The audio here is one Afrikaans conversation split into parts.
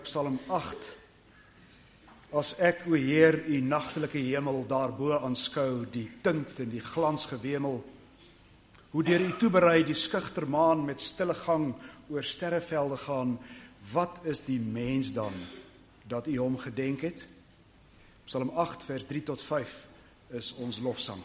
Psalm 8. As ek, o Heer, u nagtelike hemel daarbo aanskou, die tint en die glans gewemel, hoe deur u toeberei die skugter maan met stille gang oor sterrevelde gaan, wat is die mens dan, dat u hom gedenk het? Psalm 8 vers 3 tot 5 is ons lofsang.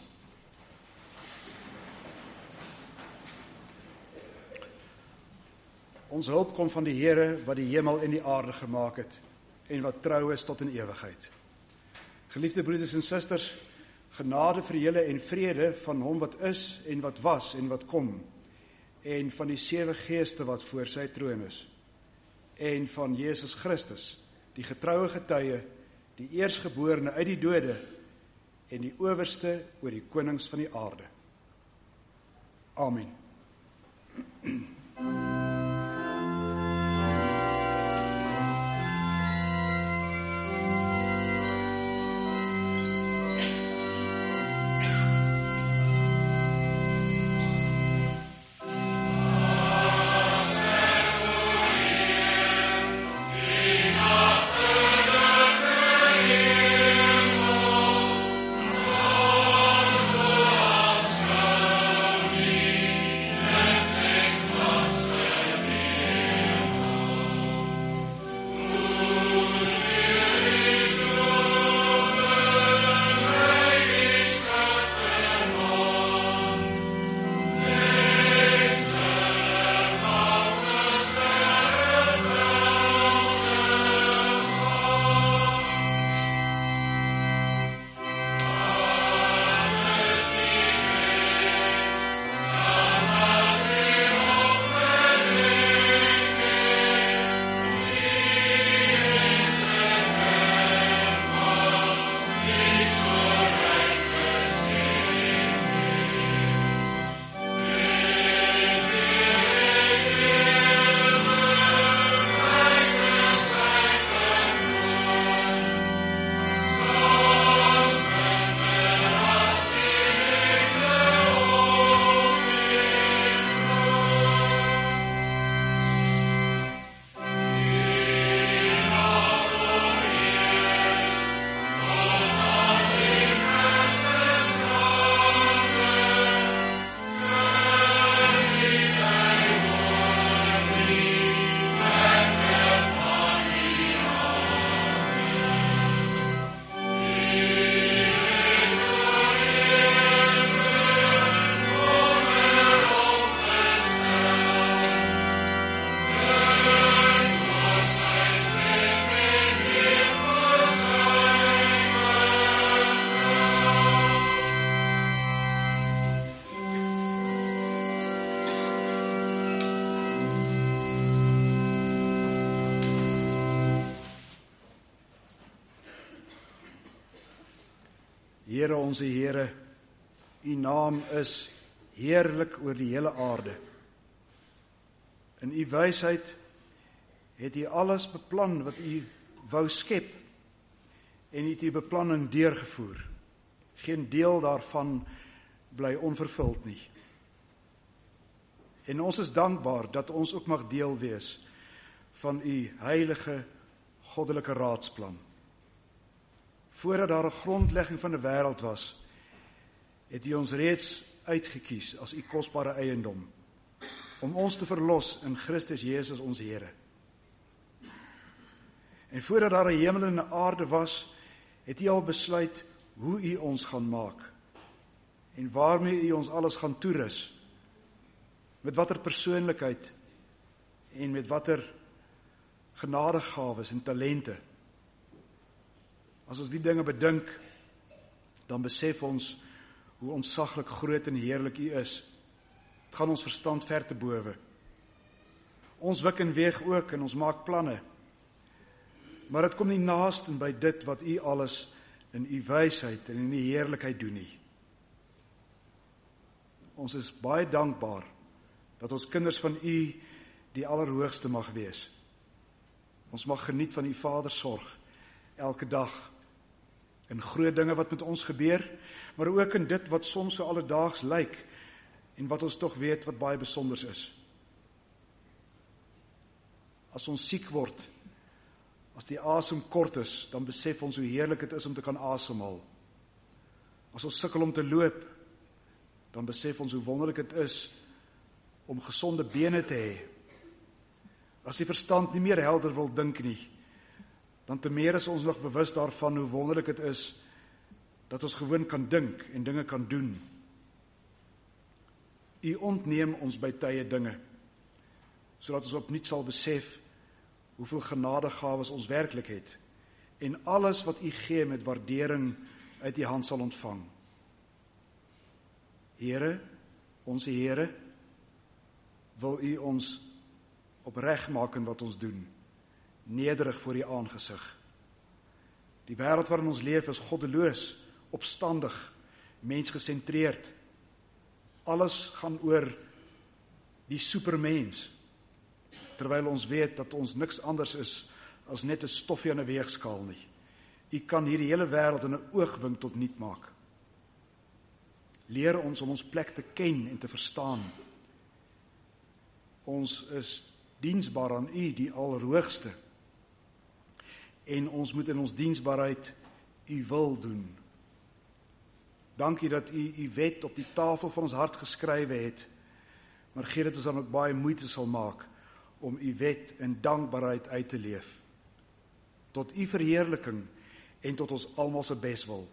Ons hulp kom van die Here wat die hemel en die aarde gemaak het en wat trou is tot in ewigheid. Geliefde broeders en susters, genade vir julle en vrede van hom wat is en wat was en wat kom, en van die 7 geeste wat voor sy troon is, en van Jesus Christus, die getroue getuie, die eerstgeborene uit die dode en die owerste oor die konings van die aarde. Amen. Here, onze Here, u naam is heerlik oor die hele aarde. In u wysheid het u alles beplan wat u wou skep en u het u beplanning deurgevoer. Geen deel daarvan bly onvervuld nie. En ons is dankbaar dat ons ook mag deel wees van u heilige goddelike raadsplan. Voordat daar 'n grondlegging van die wêreld was, het u ons reeds uitgekies as u kosbare eiendom, om ons te verlos in Christus Jesus ons Here. En voordat daar 'n hemel en 'n aarde was, het u al besluit hoe u ons gaan maak, en waarmee u ons alles gaan toerus, met watter persoonlikheid, en met watter genadegawes en talente. As ons die dinge bedink, dan besef ons hoe ontsaglik groot en heerlik u is. Het gaan ons verstand ver te bowe. Ons wik en weeg ook en ons maak planne. Maar dit kom nie naaste by dit wat u alles in u wysheid en in u heerlikheid doen nie. Ons is baie dankbaar dat ons kinders van u die Allerhoogste mag wees. Ons mag geniet van u Vader sorg elke dag, in groot dinge wat met ons gebeur, maar ook in dit wat soms so alledaags lyk, en wat ons tog weet wat baie besonders is. As ons siek word, As die asem kort is, dan besef ons hoe heerlik het is om te kan asemhaal. As ons sukkel om te loop, dan besef ons hoe wonderlik het is om gesonde bene te hê. As die verstand nie meer helder wil dink nie, dan te meer is ons nog bewus daarvan hoe wonderlik het is dat ons gewoon kan dink en dinge kan doen. U ontneem ons by tye dinge, sodat ons opnuut sal besef hoeveel genadegawes ons werklik het, en alles wat u gee met waardering uit u hand sal ontvang. Here, onze Here, wil u ons opreg maak in wat ons doen, nederig voor u aangesig. Die wêreld waarin ons leef is goddeloos, opstandig, mensgesentreerd. Alles gaan oor die supermens, terwyl ons weet dat ons niks anders is as net 'n stoffie aan 'n weegskaal nie. U kan hierdie hele wêreld in 'n oogwink tot niet maak. Leer ons om ons plek te ken en te verstaan. Ons is diensbaar aan u, die Allerhoogste. En ons moet in ons diensbaarheid u wil doen. Dankie dat u u wet op die tafel van ons hart geskrywe het, maar gee dat ons dan ook baie moeite sal maak om u wet in dankbaarheid uit te leef. Tot u verheerliking en tot ons almal se beswil.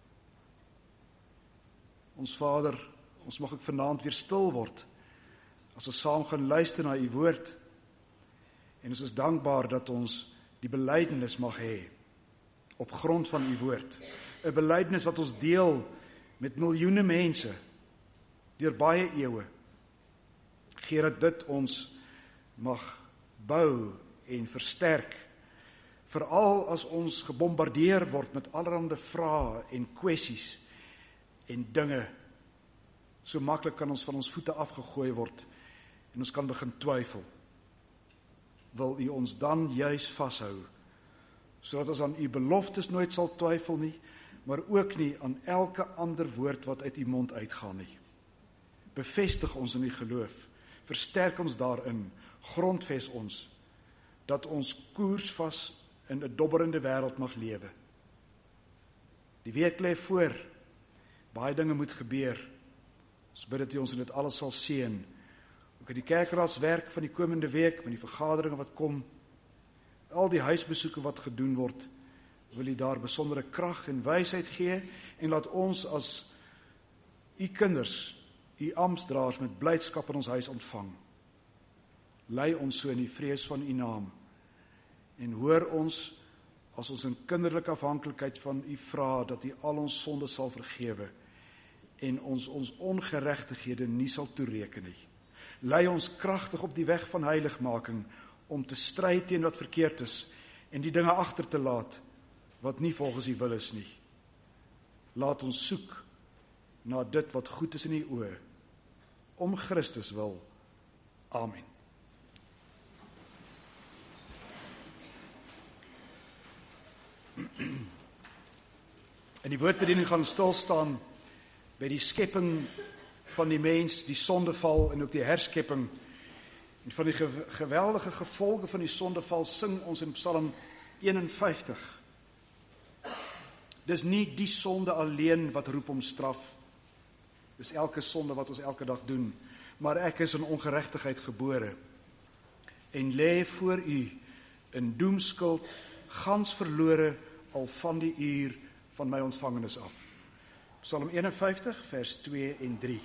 Ons Vader, ons mag ook vanaand weer stil word, as ons saam gaan luister na u woord, en ons is dankbaar dat ons die belydenis mag hê, op grond van u woord. 'n Belydenis wat ons deel met miljoene mense, deur baie eeue. Gee dat dit ons mag bou en versterk, veral as ons gebombardeer word met allerhande vrae en kwessies en dinge. So maklik kan ons van ons voete afgegooi word en ons kan begin twyfel. Wil u ons dan juis vashou, sodat ons aan u beloftes nooit sal twyfel nie, maar ook nie aan elke ander woord wat uit u mond uitgaan nie. Bevestig ons in u geloof, versterk ons daarin, grondves ons, dat ons koersvas in 'n dobberende wêreld mag lewe. Die week lê voor, baie dinge moet gebeur. Ons bid dat u ons in dit alles sal seën, ook in die kerkraadswerk van die komende week, met die vergaderinge wat kom, al die huisbesoeke wat gedoen word, wil u daar besondere krag en wysheid gee, en laat ons as u kinders, u amptdraers met blydskap in ons huis ontvang. Lei ons so in die vrees van u naam, en hoor ons as ons in kinderlike afhanklikheid van u vra, dat u al ons sonde sal vergewe, en ons ongeregtighede nie sal toereken nie. Lei ons kragtig op die weg van heiligmaking, om te stry teen wat verkeerd is, en die dinge agter te laat, wat nie volgens u wil is nie. Laat ons soek na dit wat goed is in u oë, om Christus wil. Amen. In die woordbediening gaan stil staan by die skepping van die mens, die sondeval en ook die herskepping. En van die geweldige gevolge van die sondeval sing ons in Psalm 51. Dis nie die sonde alleen wat roep om straf. Dis elke sonde wat ons elke dag doen. Maar ek is in ongeregtigheid gebore en lê voor u in doemskuld, gans verlore al van die uur van my ontvangenis af. Psalm 51 vers 2 en 3.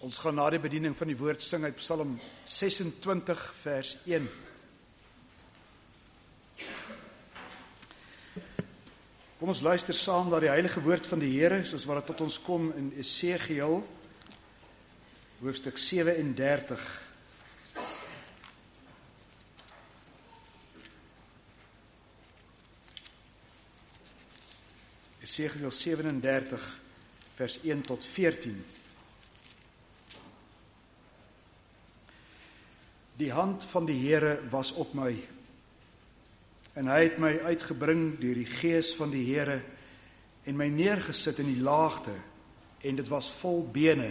Ons gaan na die bediening van die woord sing uit Psalm 26 vers 1. Kom ons luister saam na die heilige woord van die Here, soos wat dit tot ons kom in Esegiel, hoofstuk 37. Esegiel 37, vers 1 tot 14. Die hand van die Here was op my, en hy het my uitgebring deur die gees van die Here, en my neergesit in die laagte, en dit was vol bene.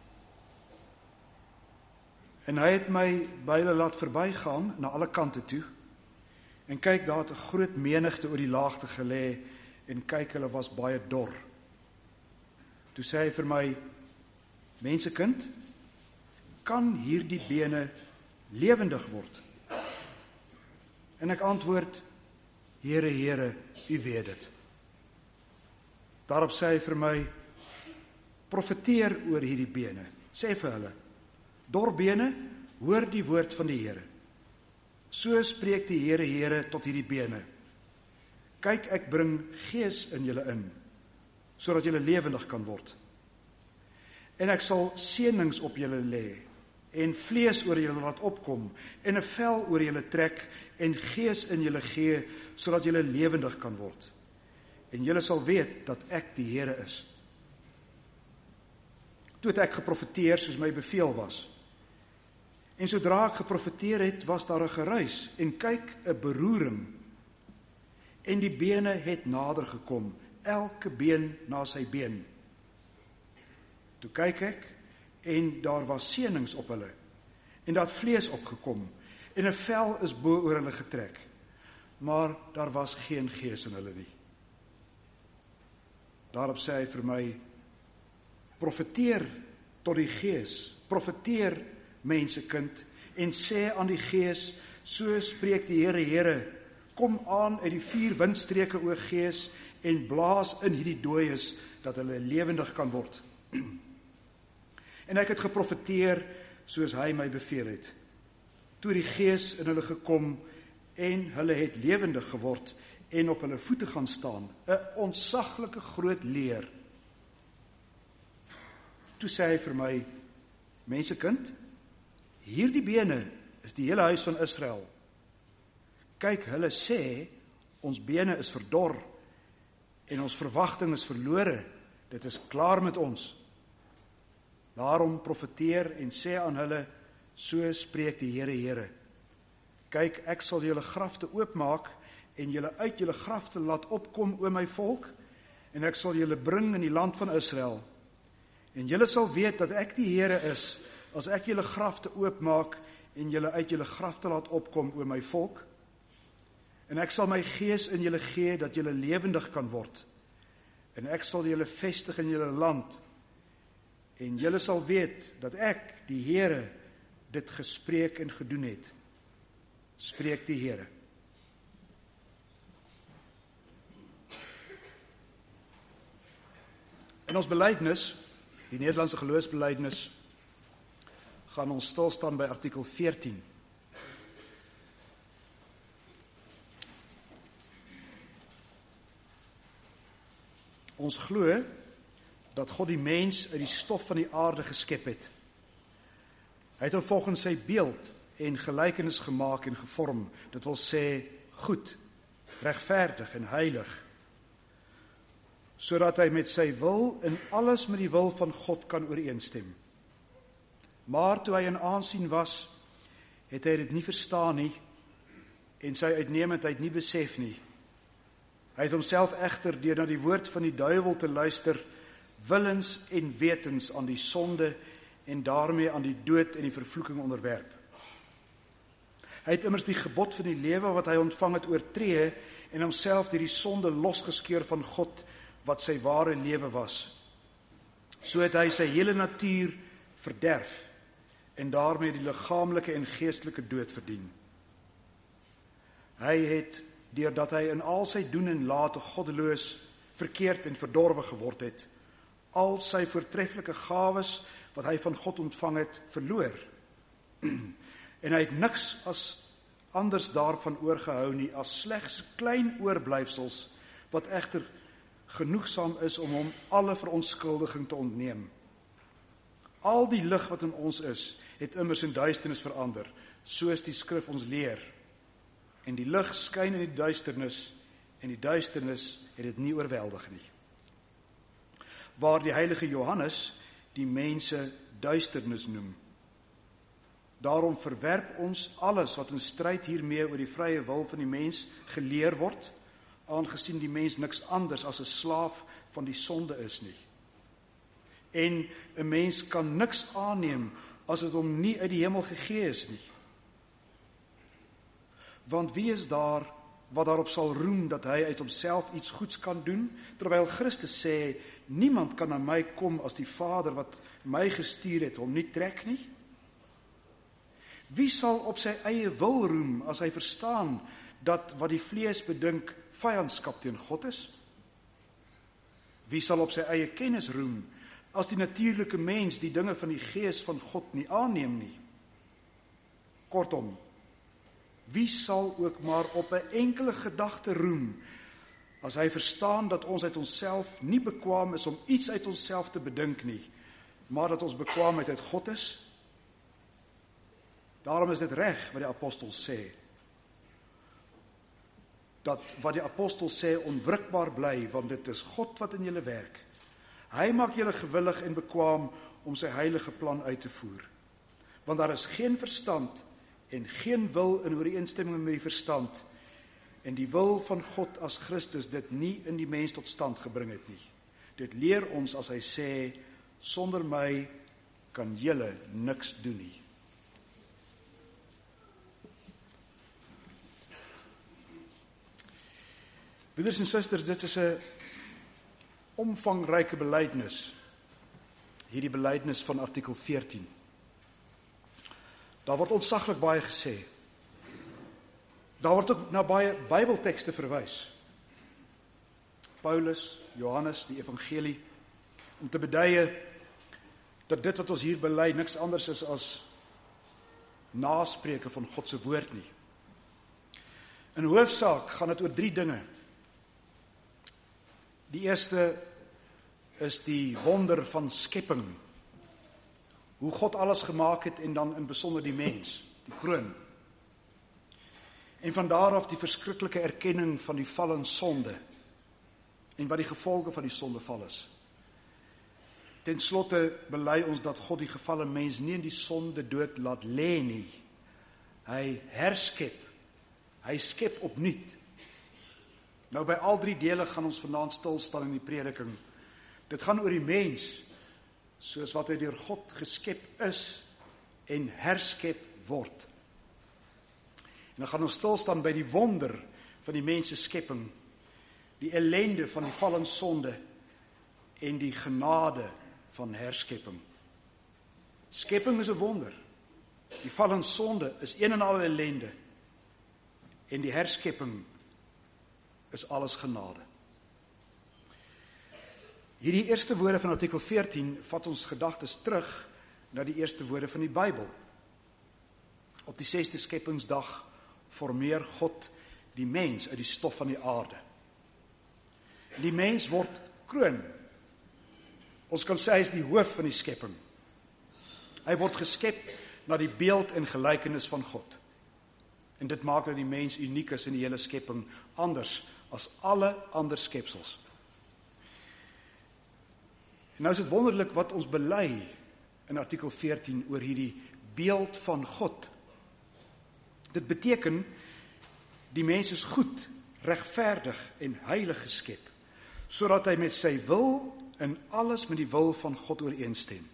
En hy het my by hulle laat verbygaan, na alle kante toe, en kyk, daar het 'n groot menigte oor die laagte gelê, en kyk, hulle was baie dor. Toe sê hy vir my, mensekind, kan hierdie bene lewendig word? En ek antwoord, Here, Here, U weet dit. Daarop sê hy vir my, profeteer oor hierdie bene. Sê vir hulle, dor bene, hoor die woord van die Here. So spreek die Here, Here, tot hierdie bene. Kyk, ek bring gees in julle in, sodat julle lewendig kan word. En ek sal seënings op julle lê, en vlees oor julle laat opkom, en 'n vel oor julle trek, en gees in julle gee, sodat julle lewendig kan word. En julle sal weet dat ek die Here is. Toe het ek geprofeteer soos my beveel was. En sodra ek geprofeteer het, was daar 'n geruis, en kyk, 'n beroering. En die bene het nader gekom, elke been na sy been. Toe kyk ek, en daar was seënings op hulle, en daar het vlees opgekom, en 'n vel is bo oor hulle getrek, maar daar was geen gees in hulle nie. Daarop sê hy vir my, profeteer tot die gees, profeteer mensekind, en sê aan die gees, so spreek die Here, Here, kom aan uit die 4 windstreke, o gees, en blaas in hierdie dooies, dat hulle lewendig kan word. En ek het geprofeteer, soos hy my beveel het. Toe die gees in hulle gekom, en hulle het lewendig geword, en op hulle voete gaan staan, 'n ontsaglike groot leer. Toe sê hy vir my, mensekind, hierdie bene is die hele huis van Israel. Kyk, hulle sê, ons bene is verdor, en ons verwagting is verlore, dit is klaar met ons. Daarom profeteer en sê aan hulle, so spreek die Here, Here. Kyk, ek sal julle grafte oopmaak, en julle uit julle grafte laat opkom, o my volk, en ek sal julle bring in die land van Israel. En julle sal weet dat ek die Here is, as ek julle grafte oopmaak, en julle uit julle grafte laat opkom, o my volk. En ek sal my gees in julle gee, dat julle lewendig kan word. En ek sal julle vestig in julle land. En julle sal weet, dat ek, die Here, dit gespreek en gedoen het. Spreek die Here. In ons belydenis, die Nederlandse geloofsbelydenis, gaan ons stilstaan by artikel 14. Ons glo dat God die mens uit die stof van die aarde geskep het. Hy het hom volgens sy beeld en gelykenis gemaak en gevorm, dit wil sê goed, regverdig en heilig, sodat hy met sy wil in alles met die wil van God kan ooreenstem. Maar toe hy in aansien was, het hy dit nie verstaan nie, en sy uitnemendheid nie besef nie. Hy het homself egter deur na die woord van die duiwel te luister, willens en wetens aan die sonde en daarmee aan die dood en die vervloeking onderwerp. Hy het immers die gebod van die lewe wat hy ontvang het oortree en homself deur die sonde losgeskeur van God wat sy ware lewe was. So het hy sy hele natuur verderf en daarmee die liggaamlike en geestelike dood verdien. Hy het, deurdat hy in al sy doen en late goddeloos, verkeerd en verdorwe geword het, al sy voortreffelike gawes wat hy van God ontvang het, verloor. En hy het niks anders daarvan oorgehou nie, as slegs klein oorblyfsels, wat egter genoegsaam is om hom alle verontskuldiging te ontneem. Al die lig wat in ons is, het immers in duisternis verander, soos die skrif ons leer. En die lig skyn in die duisternis, en die duisternis het dit nie oorweldig nie. Waar die heilige Johannes die mense duisternis noem. Daarom verwerp ons alles wat in stryd hiermee oor die vrye wil van die mens geleer word, aangesien die mens niks anders as 'n slaaf van die sonde is nie. En 'n mens kan niks aanneem as dit hom nie uit die hemel gegee is nie. Want wie is daar wat daarop sal roem dat hy uit homself iets goeds kan doen, terwyl Christus sê, niemand kan na my kom as die Vader wat my gestuur het hom nie trek nie? Wie sal op sy eie wil roem as hy verstaan dat wat die vlees bedink vyandskap teen God is? Wie sal op sy eie kennis roem as die natuurlike mens die dinge van die gees van God nie aanneem nie? Kortom, wie sal ook maar op 'n enkele gedagte roem as hy verstaan dat ons uit onsself nie bekwaam is om iets uit onsself te bedink nie, maar dat ons bekwaamheid uit God is? Daarom is dit reg wat die apostel sê, dat wat die apostel sê onwrikbaar bly, want dit is God wat in julle werk. Hy maak julle gewillig en bekwaam om sy heilige plan uit te voer. Want daar is geen verstand en geen wil in ooreenstemming met die verstand, en die wil van God as Christus dit nie in die mens tot stand gebring het nie. Dit leer ons as hy sê, sonder my kan julle niks doen nie. Broeders en susters, dit is 'n omvangryke belydenis, hierdie belydenis van artikel 14. Daar word ontsaglik baie gesê. Daar word ook na baie Bybeltekste verwys. Paulus, Johannes, die evangelie, om te beduie dat dit wat ons hier bely niks anders is as naspreuke van God se woord nie. In hoofsaak gaan dit oor 3 dinge. Die eerste is die wonder van skepping. Hoe God alles gemaak het en dan in besonder die mens, die kroon. En van daar af die verskriklike erkenning van die val en sonde en wat die gevolge van die sondeval is. Ten slotte bely ons dat God die gevalle mens nie in die sonde dood laat lê nie. Hy herskep. Hy skep opnuut. Nou by al 3 dele gaan ons vanaand stil staan in die prediking. Dit gaan oor die mens, soos wat hy deur God geskep is en herskep word. En dan gaan ons stil staan by die wonder van die mens se skepping, die ellende van die val en sonde en die genade van herskepping. Skepping is 'n wonder. Die val en sonde is een en al ellende. En die herskepping is alles genade. Hierdie eerste woorde van artikel 14 vat ons gedagtes terug na die eerste woorde van die Bybel. Op die 6de skepingsdag formeer God die mens uit die stof van die aarde. Die mens word kroon. Ons kan sê hy is die hoof van die skepping. Hy word geskep na die beeld en gelykenis van God. En dit maak dat die mens uniek is in die hele skepping, anders as alle ander skepsels. En nou is dit wonderlik wat ons bely in artikel 14 oor hierdie beeld van God. Dit beteken, die mens is goed, regverdig en heilig geskep, sodat hy met sy wil in alles met die wil van God ooreenstem.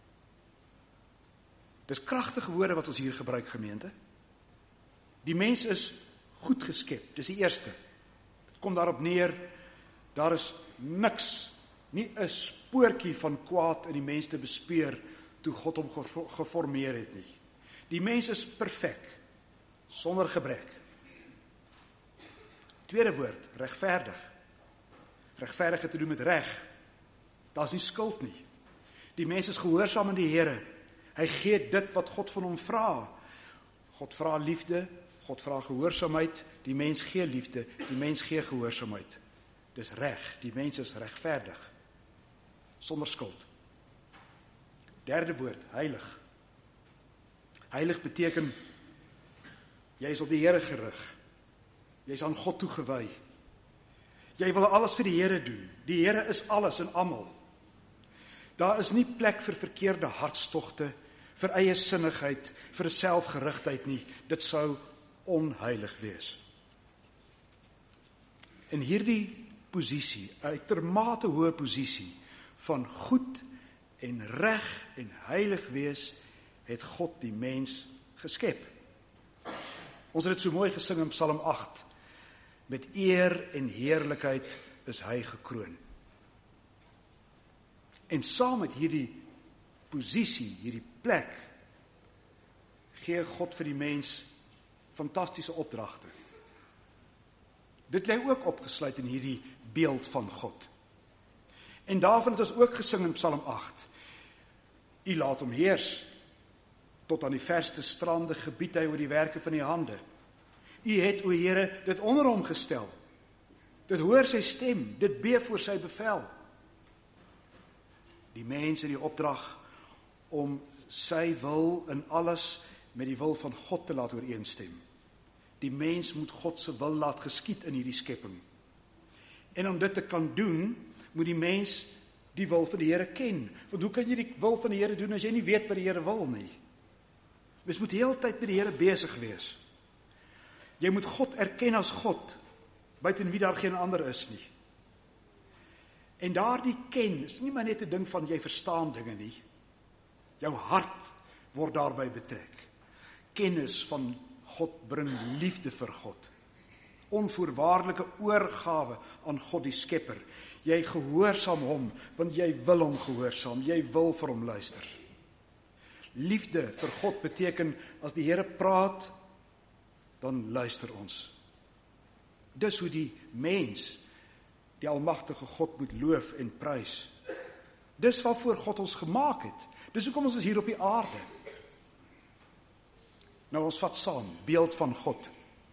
Dis kragtige woorde wat ons hier gebruik, gemeente. Die mens is goed geskep, dis die eerste. Dit kom daarop neer, daar is niks, nie 'n spoortjie van kwaad in die mens te bespeur toe God hom geformeer het nie. Die mens is perfek, sonder gebrek. Tweede woord, regverdig. Regverdig het te doen met reg. Daar's nie skuld nie. Die mens is gehoorsaam aan die Here. Hy gee dit wat God van hom vra. God vra liefde, God vra gehoorsaamheid, die mens gee liefde, die mens gee gehoorsaamheid. Dis reg, die mens is regverdig, sonder skuld. Derde woord, heilig. Heilig beteken, jy is op die Here gerig. Jy is aan God toegewy. Jy wil alles vir die Here doen. Die Here is alles en almal. Daar is nie plek vir verkeerde hartstogte, vir eie sinnigheid, vir selfgerigtheid nie. Dit sou onheilig wees. In hierdie posisie, 'n uitermate hoë posisie van goed en reg en heilig wees, het God die mens geskep. Ons het dit so mooi gesing in Psalm 8. Met eer en heerlikheid is hy gekroon. En saam met hierdie posisie, hierdie plek, gee God vir die mens fantastiese opdragte. Dit lê ook opgesluit in hierdie beeld van God. En daarvan het ons ook gesing in Psalm 8. U laat hom heers, tot aan die verste strande gebied hy oor die werke van die hande. U het, o Here, dit onder hom gestel. Dit hoor sy stem, dit beef voor sy bevel. Die mens het die opdrag om sy wil in alles met die wil van God te laat ooreenstem. Die mens moet God se wil laat geskied in hierdie skepping. En om dit te kan doen, moet die mens die wil van die Here ken. Want hoe kan jy die wil van die Here doen as jy nie weet wat die Here wil nie? Mens moet heeltyd met die Here besig wees. Jy moet God erken as God, buiten wie daar geen ander is nie. En daardie ken, is nie maar net 'n ding van jy verstaan dinge nie. Jou hart word daarbey betrek. Kennis van God bring liefde vir God. Onvoorwaardelike oorgawe aan God die Skepper. Jy gehoorsaam hom, want jy wil hom gehoorsaam, jy wil vir hom luister. Liefde vir God beteken, as die Here praat, dan luister ons. Dis hoe die mens, die almagtige God moet loof en prys. Dis waarvoor God ons gemaak het. Dis hoekom ons is hier op die aarde. Nou ons vat saam, beeld van God.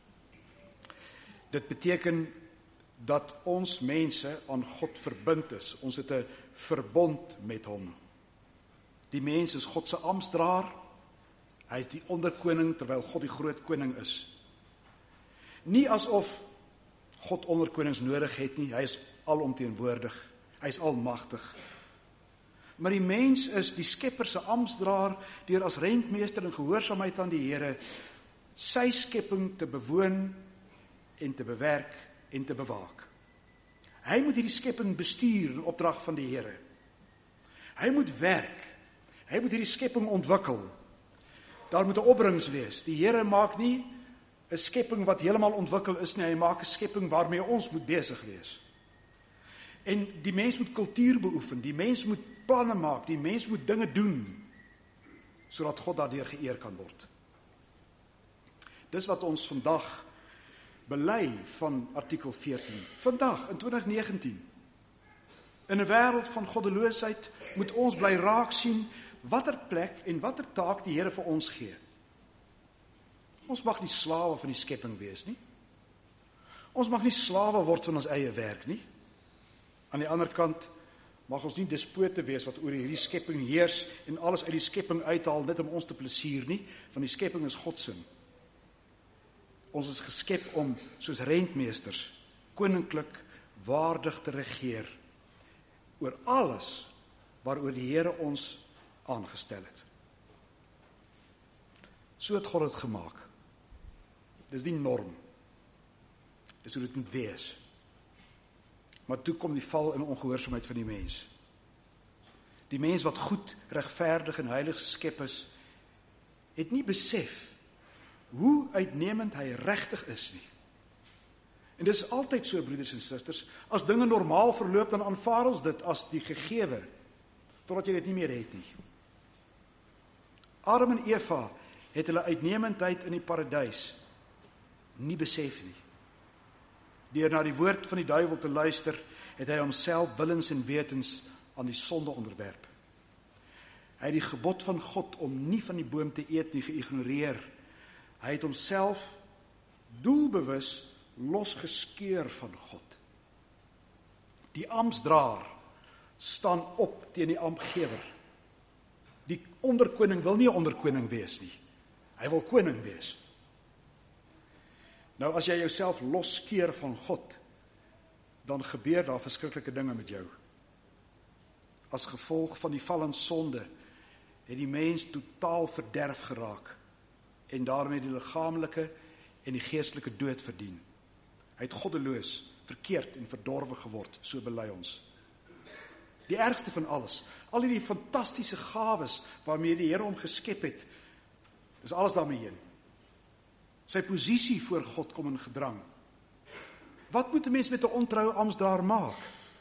Dit beteken dat ons mense aan God verbind is. Ons het 'n verbond met hom. Die mens is God se amptdraer. Hy is die onderkoning terwyl God die groot koning is. Nie asof God onderkonings nodig het nie. Hy is alomteenwoordig. Hy is almagtig. Maar die mens is die Skepper se amptdraer deur as rentmeester in gehoorsaamheid aan die Here sy skepping te bewoon en te bewerk en te bewaak. Hy moet hierdie skepping bestuur in opdrag van die Here. Hy moet werk. Hy moet hierdie skepping ontwikkel. Daar moet 'n opbrengs wees. Die Here maak nie 'n skepping wat heeltemal ontwikkel is nie. Hy maak 'n skepping waarmee ons moet besig wees. En die mens moet kultuur beoefen. Die mens moet planne maak. Die mens moet dinge doen sodat God daardeur geëer kan word. Dis wat ons vandag bely van artikel 14. Vandag, in 2019. In 'n wêreld van goddeloosheid moet ons bly raak sien watter plek en watter taak die Here vir ons gee. Ons mag nie slawe van die skepping wees nie. Ons mag nie slawe word van ons eie werk nie. Aan die ander kant mag ons nie despote wees wat oor hierdie skepping heers en alles uit die skepping uithaal net om ons te plesier nie, want die skepping is God se. Ons is geskep om soos rentmeesters koninklik waardig te regeer oor alles waaroor die Here ons aangestel het. So het God dit gemaak. Dis die norm. Dis hoe dit moet wees. Maar toe kom die val in ongehoorsaamheid van die mens. Die mens wat goed, regverdig en heilig geskep is, het nie besef hoe uitnemend hy regtig is nie. En dis altyd so, broeders en susters, as dinge normaal verloop, dan aanvaar ons dit as die gegewe, totdat jy dit nie meer het nie. Adam en Eva het hulle uitnemendheid in die paradys nie besef nie. Deur na die woord van die duiwel te luister, het hy homself willens en wetens aan die sonde onderwerp. Hy het die gebod van God om nie van die boom te eet nie geïgnoreer. Hy het homself doelbewus losgeskeur van God. Die amptsdraer staan op teen die amptgewer. Die onderkoning wil nie 'n onderkoning wees nie. Hy wil koning wees. Nou as jy jouself loskeur van God, dan gebeur daar verskriklike dinge met jou. As gevolg van die val in sonde, het die mens totaal verderf geraak en daarmee die liggaamlike en die geestelike dood verdien. Hy het goddeloos, verkeerd en verdorwe geword, so bely ons. Die ergste van alles, al die fantastiese gawes waarmee die Here hom geskep het, is alles daarmee heen. Sy posisie voor God kom in gedrang. Wat moet 'n mens met 'n ontroue amptsdraer maak?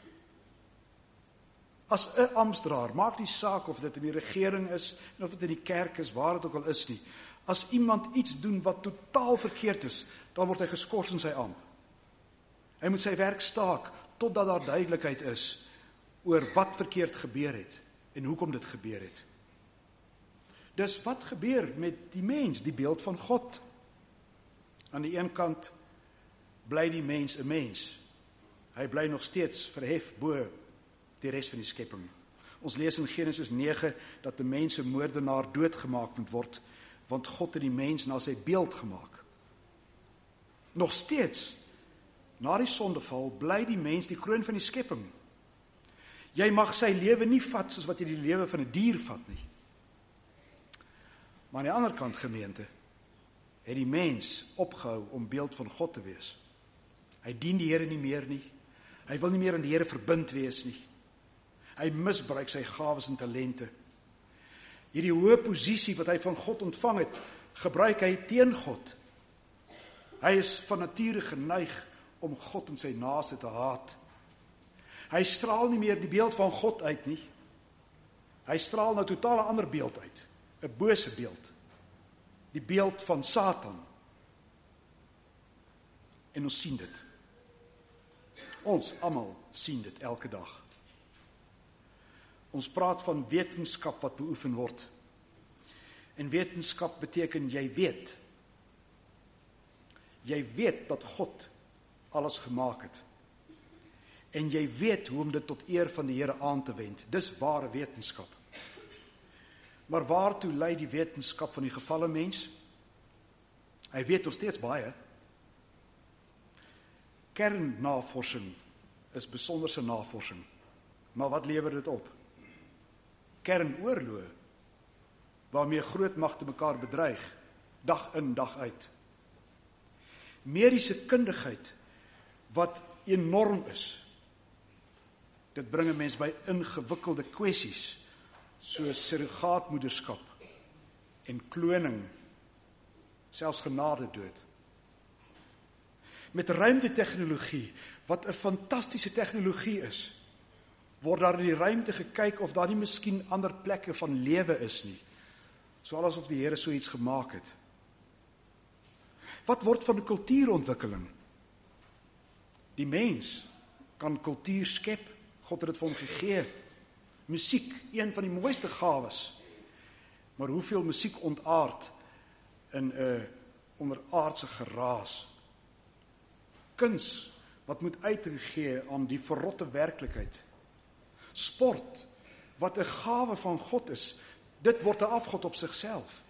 As 'n amptsdraer, maak nie saak of dit in die regering is, en of dit in die kerk is, waar dit ook al is nie. As iemand iets doen wat totaal verkeerd is, dan word hy geskort in sy ampt. Hy moet sy werk staak, totdat daar duidelikheid is oor wat verkeerd gebeur het, en hoekom dit gebeur het. Dus wat gebeur met die mens, die beeld van God? Aan die een kant bly die mens 'n mens. Hy bly nog steeds verhef bo die res van die skepping. Ons lees in Genesis 9 dat die mens 'n moordenaar doodgemaak moet word, want God het die mens na sy beeld gemaak. Nog steeds, na die sondeval, bly die mens die kroon van die skepping. Jy mag sy lewe nie vat soos wat jy die lewe van 'n dier vat nie. Maar aan die ander kant, gemeente, het die mens opgehou om beeld van God te wees. Hy dien die Here nie meer nie. Hy wil nie meer aan die Here verbind wees nie. Hy misbruik sy gawes en talente. Hierdie hoë posisie wat hy van God ontvang het, gebruik hy teen God. Hy is van nature geneig om God en sy naaste te haat. Hy straal nie meer die beeld van God uit nie. Hy straal nou totaal 'n ander beeld uit, 'n bose beeld. Die beeld van Satan. En ons sien dit. Ons almal sien dit elke dag. Ons praat van wetenskap wat beoefen word. En wetenskap beteken jy weet. Jy weet dat God alles gemaak het. En jy weet hoe om dit tot eer van die Here aan te wend. Dis ware wetenskap. Maar waartoe lei die wetenskap van die gevalle mens? Hy weet nog steeds baie. Kernnavorsing is besonderse navorsing. Maar wat lewer dit op? Kernoorloë, waarmee grootmagte mekaar bedreig, dag in, dag uit. Mediese kundigheid, wat enorm is. Dit bring 'n mens by ingewikkelde kwessies, soos surrogaatmoederskap en kloning, selfs genadedood. Met ruimtetegnologie, wat 'n fantastiese tegnologie is, word daar in die ruimte gekyk of daar nie miskien ander plekke van lewe is nie, so asof die Here so iets gemaak het. Wat word van kultuurontwikkeling? Die mens kan kultuur skep, God het dit vir hom gegee. Musiek, een van die mooiste gawes. Maar hoeveel musiek ontaard in 'n onderaardse geraas. Kuns wat moet uitgegee aan die verrotte werklikheid. Sport, wat 'n gawe van God is, dit word 'n afgod op sigself.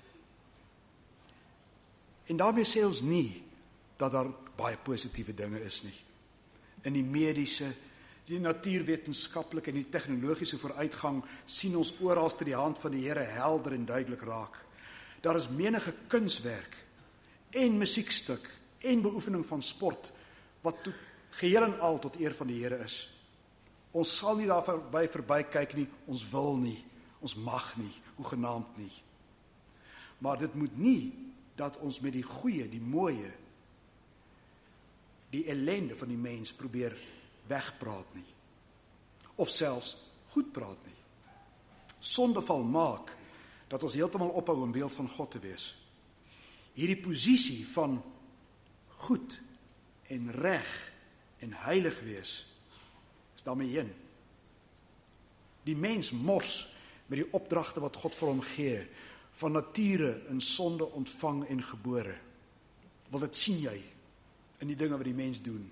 En daarmee sê ons nie dat daar baie positiewe dinge is nie. In die mediese, die natuurwetenskaplike en die tegnologiese vooruitgang sien ons oral te die hand van die Here helder en duidelik raak. Daar is menige kunswerk en musiekstuk en beoefening van sport wat geheel en al tot eer van die Here is. Ons sal nie daarby verby kyk nie, ons wil nie, ons mag nie, hoegenaamd nie. Maar dit moet nie dat ons met die goeie, die mooie, die ellende van die mens probeer wegpraat nie. Of selfs goed praat nie. Sondeval maak dat ons heeltemal ophou om beeld van God te wees. Hierdie posisie van goed en reg en heilig wees is daarmee heen. Die mens mors met die opdragte wat God vir hom gee, van nature in sonde ontvang en gebore. Want dit sien jy in die dinge wat die mens doen.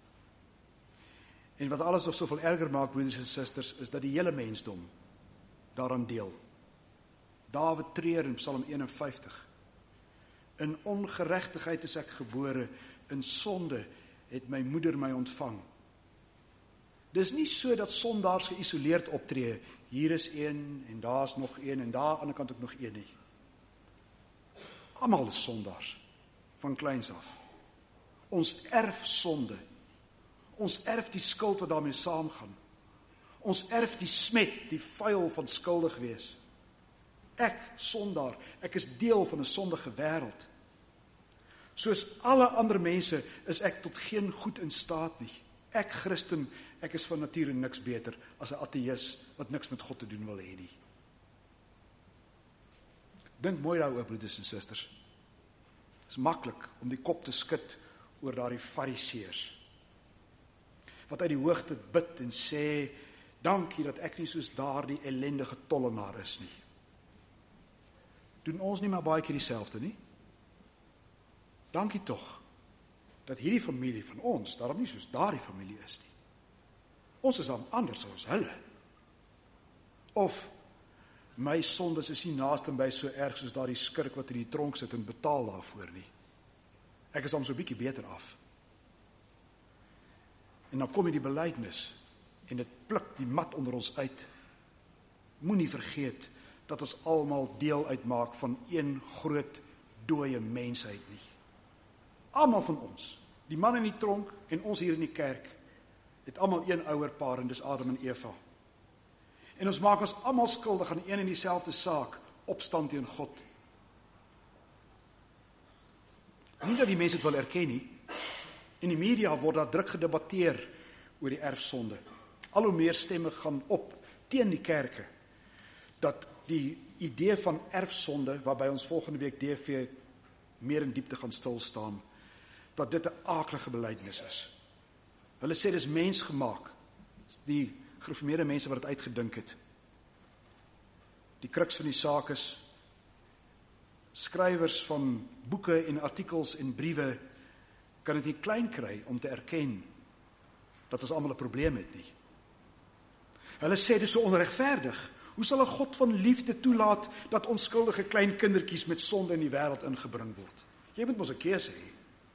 En wat alles nog soveel erger maak, broeders en susters, is dat die hele mensdom daaraan deel. Dawid treur in Psalm 51. In ongeregtigheid is ek gebore, in sonde het my moeder my ontvang. Dis nie so dat sondaars geïsoleerd optree, hier is een, en daar is nog een, en daar aan die ander kant ook nog een nie. Almal is sondaars, van kleins af. Ons erf sonde. Ons erf die skuld wat daarmee saamgaan. Ons erf die smet, die vuil van skuldig wees. Ek, sondaar, ek is deel van 'n sondige wêreld. Soos alle ander mense is ek tot geen goed in staat nie. Ek, Christen, ek is van nature niks beter as 'n ateïs wat niks met God te doen wil hê nie. Dink mooi daaroor, broeders en susters. Het is maklik om die kop te skud oor daardie fariseërs, wat uit die hoogte bid en sê, dankie dat ek nie soos daardie ellendige tollenaar is nie. Doen ons nie maar baie keer dieselfde nie? Dankie tog, dat hierdie familie van ons, daarom nie soos daardie familie is nie. Ons is dan anders as hulle. Of, my sondes is nie naaste by so erg soos daardie skurk wat in die tronk sit en betaal daarvoor nie. Ek is dan so 'n bietjie beter af. En dan kom die belydenis, en dit pluk die mat onder ons uit. Moenie vergeet, dat ons almal deel uitmaak van een groot dooie mensheid nie. Almal van ons, die man in die tronk en ons hier in die kerk, het almal een ouerpaar en dis Adam en Eva. En ons maak ons almal skuldig aan een en dieselfde saak, opstand teen God. Nie dat die mense dit wil erken nie. In die media word daar druk gedebatteer oor die erfsonde. Al hoe meer stemme gaan op teen die kerke, dat die idee van erfsonde, waarby ons volgende week DV meer in diepte gaan stilstaan, dat dit 'n aaklige belydenis is. Hulle sê dis mensgemaak, die gereformeerde mense wat dit uitgedink het. Die kruks van die saak is, skrywers van boeke en artikels en briewe kan dit nie klein kry om te erken dat ons almal 'n probleem het nie. Hulle sê dis so onregverdig. Hoe sal 'n God van liefde toelaat dat onskuldige klein kindertjies met sonde in die wêreld ingebring word? Jy moet mos 'n keuse hê.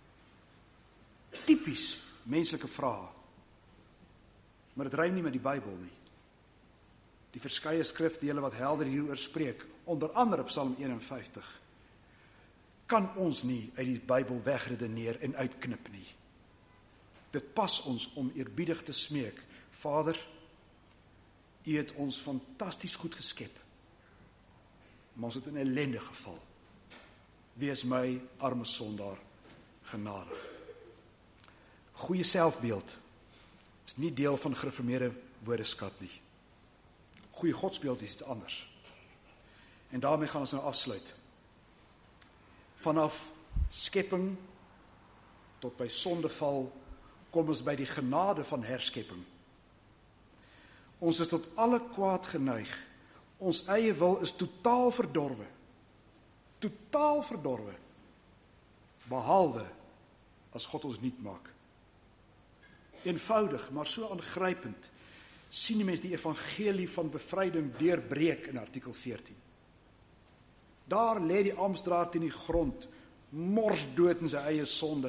Tipies menslike vrae. Maar dit rym nie met die Bybel nie. Die verskeie skrifdele wat helder hieroor spreek, onder andere Psalm 51, kan ons nie uit die Bybel wegredeneer en uitknip nie. Dit pas ons om eerbiedig te smeek, Vader, U het ons fantasties goed geskep, maar ons het in 'n ellendige geval. Wees my arme sondaar genadig. Goeie selfbeeld is nie deel van gereformeerde woordeskat nie. Goeie godsbeeld is iets anders. En daarmee gaan ons nou afsluit. Vanaf skepping tot by sondeval kom ons by die genade van herskepping. Ons is tot alle kwaad geneig. Ons eie wil is totaal verdorwe. Totaal verdorwe. Behalwe as God ons nuut maak. Eenvoudig, maar so aangrypend sien die mens die evangelie van bevryding deurbreek in artikel 14. Daar lê die amptdraad in die grond, mors dood in sy eie sonde,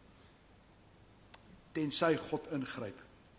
tensy God ingryp.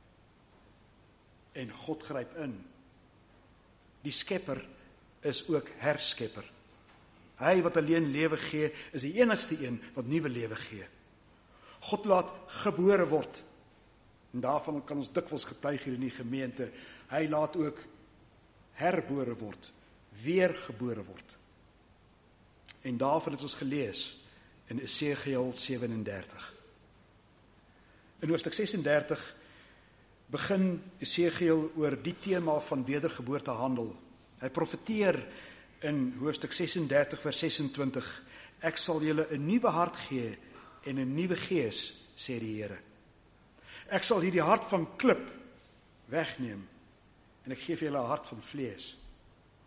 En God gryp in. Die skepper is ook herskepper. Hy wat alleen lewe gee, is die enigste een wat nuwe lewe gee. God laat gebore word. En daarvan kan ons dikwels getuig hier in die gemeente. Hy laat ook herbore word, weergebore word. En daarvan het ons gelees in Esegiel 37. In hoofstuk 36 begin Esegiel oor die tema van wedergeboorte handel. Hy profeteer in hoofstuk 36 vers 26, ek sal julle 'n nuwe hart gee en 'n nuwe gees, sê die Here. Ek sal hierdie hart van klip wegneem en ek gee vir julle 'n hart van vlees.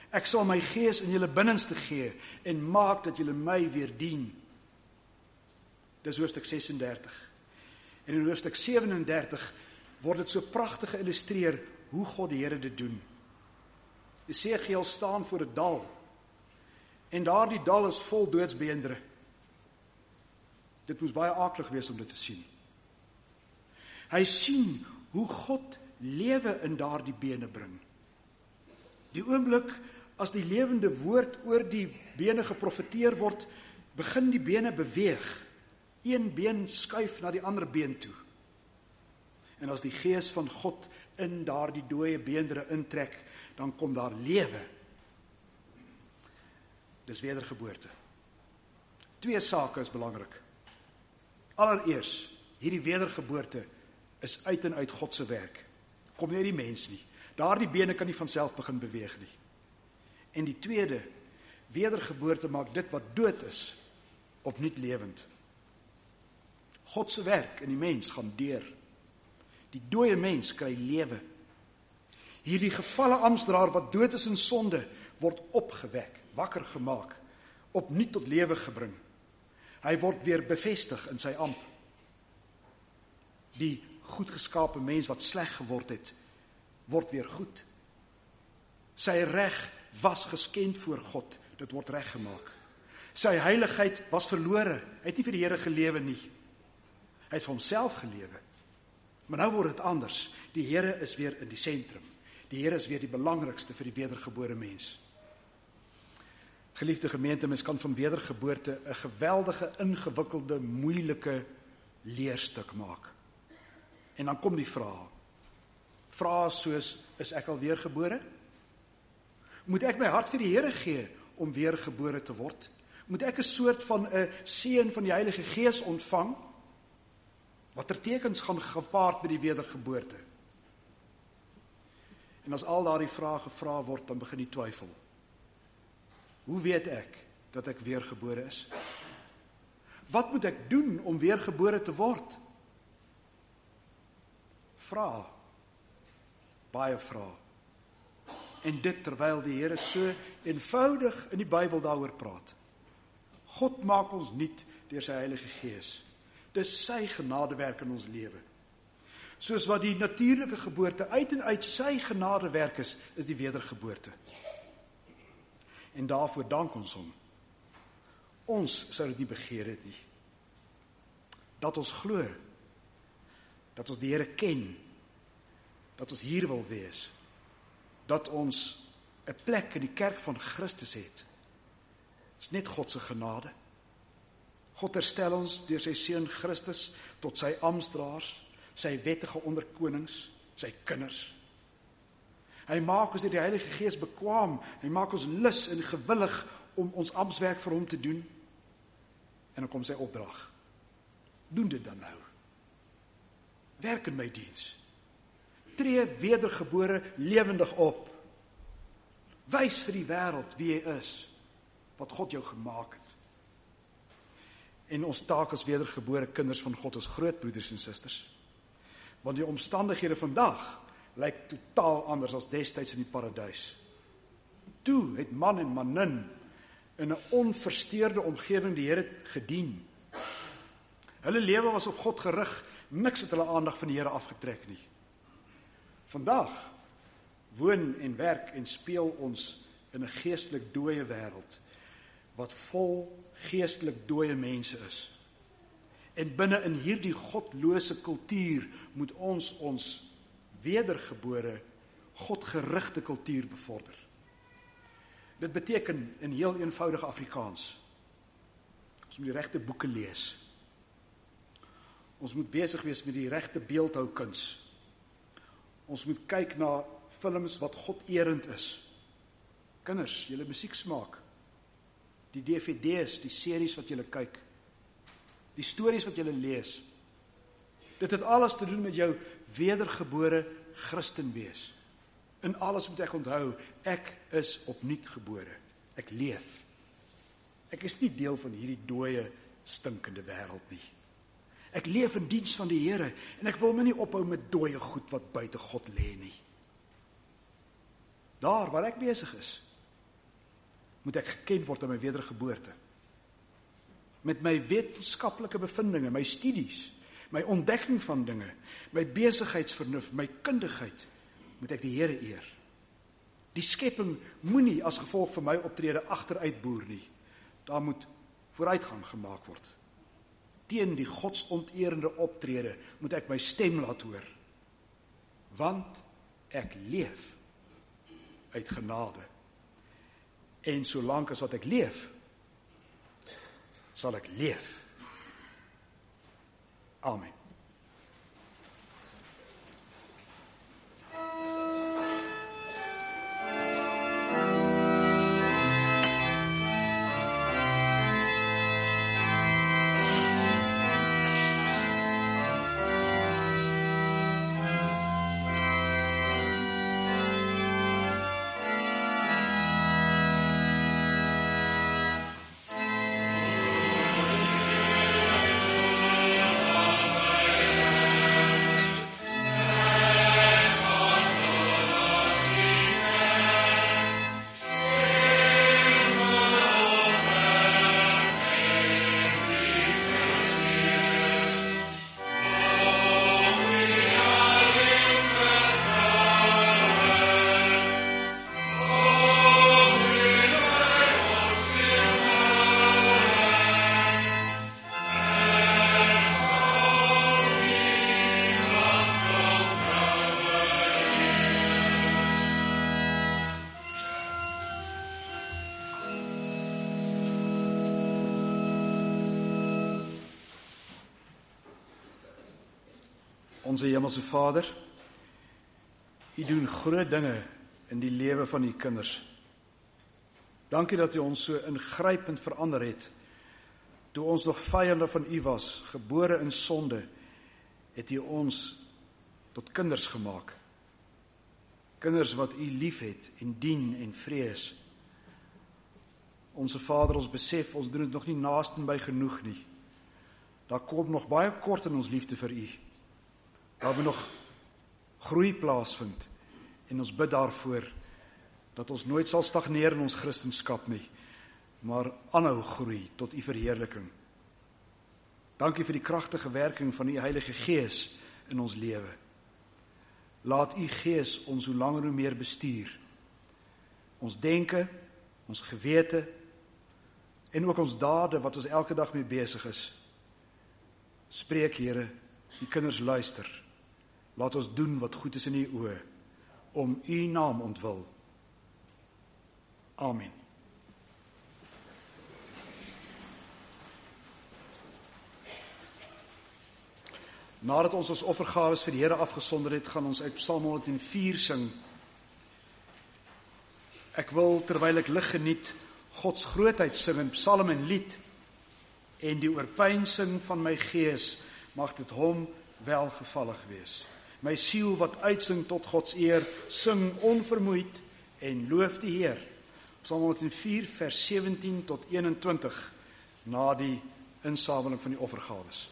Ek sal my gees in julle binnenste gee en maak dat julle my weer dien. Dis hoofstuk 36. En in hoofstuk 37 word dit so pragtig geïllustreer hoe God die Here dit doen. Esegiel staan voor 'n dal en daardie dal is vol doodsbeendere. Dit moes baie aklig wees om dit te sien. Hy sien hoe God lewe in daardie bene bring. Die oomblik as die lewende woord oor die bene geprofeteer word, begin die bene beweeg. Een been skuif na die ander been toe. En as die gees van God in daardie dooie beendere intrek, dan kom daar lewe. Dis wedergeboorte. 2 sake is belangrik. Allereers, hierdie wedergeboorte is uit en uit God se werk. Kom nie uit die mens nie. Daardie bene kan nie van self begin beweeg nie. En die tweede, wedergeboorte maak dit wat dood is, opnuut lewend. God se werk in die mens gaan deur. Die dooie mens kry lewe. Hierdie gevalle amptdraer wat dood is in sonde, word opgewek, wakker gemaak, opnuut tot lewe gebring. Hy word weer bevestig in sy ampt. Die goed geskape mens wat sleg geword het, word weer goed. Sy reg was geskend voor God, dit word reggemaak. Sy heiligheid was verlore, hy het nie vir die Here gelewe nie. Hy het vir homself gelewe. Maar nou word dit anders. Die Here is weer in die sentrum. Die Here is weer die belangrikste vir die wedergebore mens. Geliefde gemeente, mens kan van wedergeboorte 'n geweldige, ingewikkelde, moeilike leerstuk maak. En dan kom die vrae. Vrae soos, is ek al weergebore? Moet ek my hart vir die Here gee om weergebore te word? Moet ek 'n soort van 'n seën van die Heilige Gees ontvang? Watter tekens gaan gepaard met die wedergeboorte? En as al daardie vrae gevra word, dan begin die twyfel. Hoe weet ek dat ek weergebore is? Wat moet ek doen om weergebore te word? Vra. Baie vra. En dit terwyl die Here so eenvoudig in die Bybel daaroor praat. God maak ons nuut deur sy Heilige Gees. Dis sy genadewerk in ons lewe. Soos wat die natuurlike geboorte uit en uit sy genadewerk is die wedergeboorte. En daarvoor dank ons hom. Ons sou dit nie begeer het nie. Dat ons glo, dat ons die Here ken, dat ons hier wil wees, dat ons 'n plek in die kerk van Christus het, is net God se genade. God herstel ons deur sy seun Christus tot sy amptdraers, sy wettige onderkonings, sy kinders. Hy maak ons deur die Heilige Gees bekwaam, hy maak ons lus en gewillig om ons amptswerk vir hom te doen. En dan kom sy opdrag. Doen dit dan nou. Werk in my diens. Tree wedergebore lewendig op. Wys vir die wêreld wie jy is, wat God jou gemaak het. En ons taak as wedergebore kinders van God is groot, broeders en susters. Want die omstandighede vandag lyk totaal anders as destyds in die paradys. Toe het man en manin in 'n onversteurde omgewing die Here gedien. Hulle lewe was op God gerig, niks het hulle aandag van die Here afgetrek nie. Vandag woon en werk en speel ons in 'n geestelik dooie wêreld, wat vol geestelik dooie mense is. En binne in hierdie godlose kultuur moet ons wedergebore, godgerigte kultuur bevorder. Dit beteken in heel eenvoudige Afrikaans, ons moet die regte boeke lees. Ons moet besig wees met die regte beeldhoukuns. Ons moet kyk na films wat God-erend is. Kinders, julle musieksmaak, die DVD's, die series wat julle kyk, die stories wat julle lees. Dit het alles te doen met jou wedergebore Christen wees. In alles moet ek onthou, ek is opnuut gebore. Ek leef. Ek is nie deel van hierdie dooie, stinkende wêreld nie. Ek leef in diens van die Here en ek wil my nie ophou met dooie goed wat buite God lê nie. Daar waar ek besig is, moet ek geken word aan my wedergeboorte. Met my wetenskaplike bevindinge, my studies, my ontdekking van dinge, my besigheidsvernuf, my kundigheid, moet ek die Here eer. Die skepping moenie as gevolg van my optrede agteruitboer nie. Daar moet vooruitgang gemaak word. Teen die godsonterende optrede moet ek my stem laat hoor. Want ek leef uit genade. En solank as wat ek leef, sal ek leef. Amen. Onze Hemelse Vader, U doen groot dinge in die lewe van U kinders. Dankie dat U ons so ingrypend verander het. Toe ons nog vyande van U was, gebore in sonde, het U ons tot kinders gemaak. Kinders wat U liefhet en dien en vrees. Onze Vader, ons besef, ons doen dit nog nie naastenby genoeg nie. Daar kom nog baie kort in ons liefde vir U. Daar moet nog groei plaasvind en ons bid daarvoor dat ons nooit sal stagneer in ons Christenskap nie, maar aanhou groei tot U verheerliking. Dankie vir die kragtige werking van U Heilige Gees in ons lewe. Laat U Gees ons hoe langer hoe meer bestuur. Ons denke, ons gewete en ook ons dade wat ons elke dag mee besig is. Spreek, Here, U kinders luister. Laat ons doen wat goed is in U oë, om U naam ontwil. Amen. Nadat ons offergawes vir die Here afgesonder het, gaan ons uit Psalm 104 sing. Ek wil, terwyl ek lig geniet, Gods grootheid sing in psalm en lied, en die oorpeinsing van my gees, mag dit Hom welgevallig wees. My siel wat uitsing tot Gods eer, sing onvermoeid en loof die Heer. Psalm 104 vers 17 tot 21, na die insameling van die offergawes.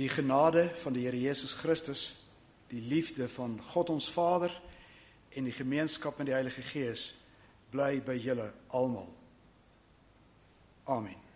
Die genade van die Here Jesus Christus, die liefde van God ons Vader en die gemeenskap met die Heilige Gees bly by julle almal. Amen.